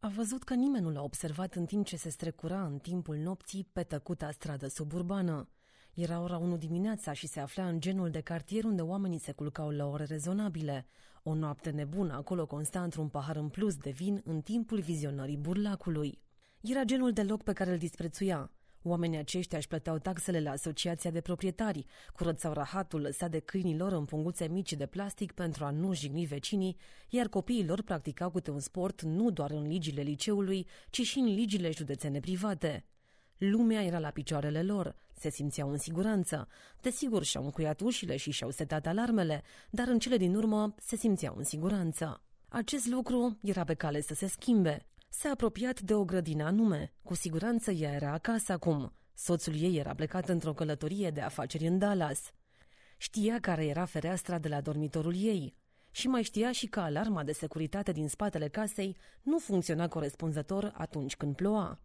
A văzut că nimeni nu l-a observat în timp ce se strecura în timpul nopții pe tăcuta stradă suburbană. Era ora 1 dimineața și se afla în genul de cartier unde oamenii se culcau la ore rezonabile. O noapte nebună acolo consta într-un pahar în plus de vin în timpul vizionării burlacului. Era genul de loc pe care îl disprețuia. Oamenii aceștia își plăteau taxele la asociația de proprietari, curățau rahatul lăsat de câinii lor în punguțe mici de plastic pentru a nu jigni vecinii, iar copiii lor practicau câte un sport nu doar în ligile liceului, ci și în ligile județene private. Lumea era la picioarele lor, se simțeau în siguranță. Desigur, și-au încuiat ușile și și-au setat alarmele, dar în cele din urmă se simțeau în siguranță. Acest lucru era pe cale să se schimbe. S-a apropiat de o grădină anume. Cu siguranță ea era acasă acum. Soțul ei era plecat într-o călătorie de afaceri în Dallas. Știa care era fereastra de la dormitorul ei. Și mai știa și că alarma de securitate din spatele casei nu funcționa corespunzător atunci când ploua.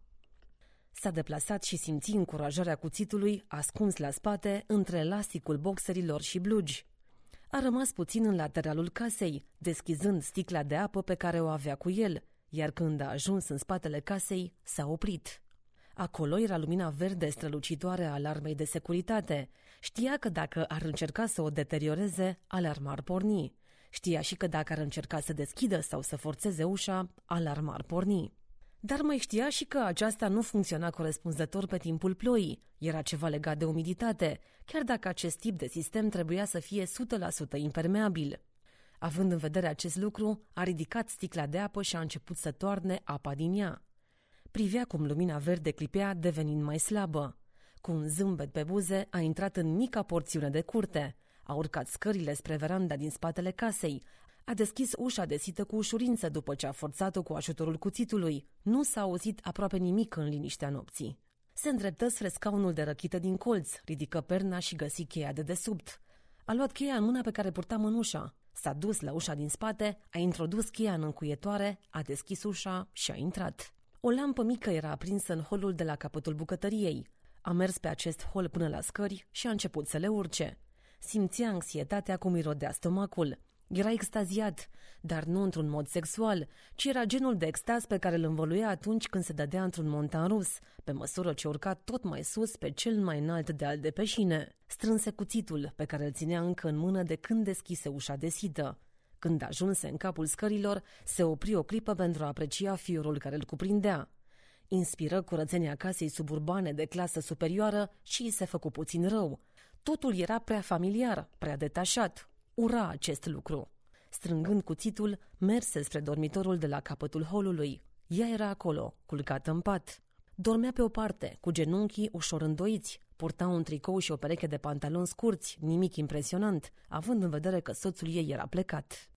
S-a deplasat și simți încurajarea cuțitului ascuns la spate între elasticul boxerilor și blugi. A rămas puțin în lateralul casei, deschizând sticla de apă pe care o avea cu el, iar când a ajuns în spatele casei, s-a oprit. Acolo era lumina verde strălucitoare a alarmei de securitate. Știa că dacă ar încerca să o deterioreze, alarma ar porni. Știa și că dacă ar încerca să deschidă sau să forțeze ușa, alarma ar porni. Dar mai știa și că aceasta nu funcționa corespunzător pe timpul ploii. Era ceva legat de umiditate, chiar dacă acest tip de sistem trebuia să fie 100% impermeabil. Având în vedere acest lucru, a ridicat sticla de apă și a început să toarne apa din ea. Privea cum lumina verde clipea, devenind mai slabă. Cu un zâmbet pe buze, a intrat în mica porțiune de curte. A urcat scările spre veranda din spatele casei. A deschis ușa desită cu ușurință după ce a forțat-o cu ajutorul cuțitului. Nu s-a auzit aproape nimic în liniștea nopții. Se îndreptă spre scaunul de răchită din colț, ridică perna și găsi cheia de desubt. A luat cheia în mâna pe care purta mânușa. S-a dus la ușa din spate, a introdus cheia în încuietoare, a deschis ușa și a intrat. O lampă mică era aprinsă în holul de la capătul bucătăriei. A mers pe acest hol până la scări și a început să le urce. Simțea anxietatea cum îi rodea stomacul. Era extaziat, dar nu într-un mod sexual, ci era genul de extaz pe care îl învăluia atunci când se dădea într-un montan rus, pe măsură ce urca tot mai sus pe cel mai înalt deal de pe șine. Strânse cuțitul, pe care îl ținea încă în mână de când deschise ușa desită. Când ajunse în capul scărilor, se opri o clipă pentru a aprecia fiorul care îl cuprindea. Inspiră curățenia casei suburbane de clasă superioară și îi se făcu puțin rău. Totul era prea familiar, prea detașat. Ura acest lucru. Strângând cuțitul, merse spre dormitorul de la capătul holului. Ea era acolo, culcată în pat. Dormea pe o parte, cu genunchii ușor îndoiți. Purta un tricou și o pereche de pantaloni scurți, nimic impresionant, având în vedere că soțul ei era plecat.